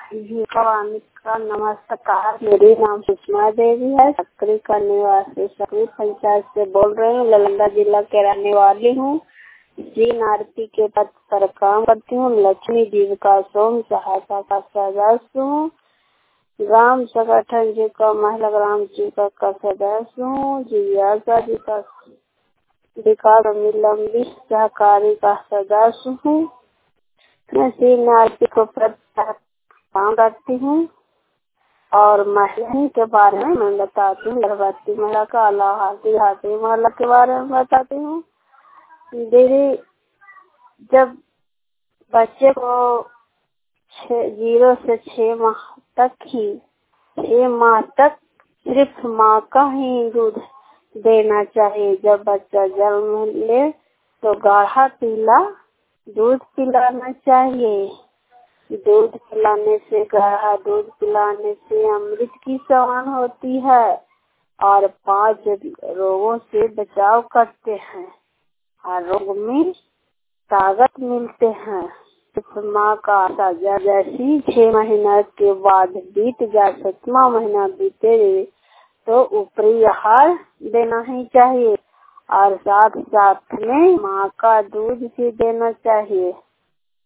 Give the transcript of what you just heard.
जी भवानी का नमस्कार। मेरी नाम सुषमा देवी है। सकरी का निवासी सकरी पंचायत से बोल रही हूँ। नालंदा जिला के रहने वाली हूँ। जीएनआरपी के पद पर काम करती हूँ। लक्ष्मी जीविका स्वयं सहायता का सदस्य हूँ। ग्राम संगठन जी का महिला ग्राम जीविका का सदस्य हूँ। जिज्ञासा जी का विकास लंबी सहकारी का सदस्य हूँ। मैं जीएनआरपी को पद पर काम करती हूँ और महिला के बारे में मैं बताती हूँ। गर्भवती महिला का हाथी महिला के बारे में बताती हूँ। दीदी, जब बच्चे को 0 से 6 माह तक सिर्फ माँ का ही दूध देना चाहिए। जब बच्चा जन्म ले तो गाढ़ा पीला दूध पिलाना चाहिए। दूध पिलाने से गाढ़ा दूध पिलाने से अमृत की समान होती है और 5 रोगों से बचाव करते हैं। हर रोग में ताकत मिलते हैं। माँ का ताजा जैसी 6 महीना के बाद बीत जाए, 7वां महीना बीते तो ऊपरी आहार देना ही चाहिए और साथ साथ में माँ का दूध भी देना चाहिए।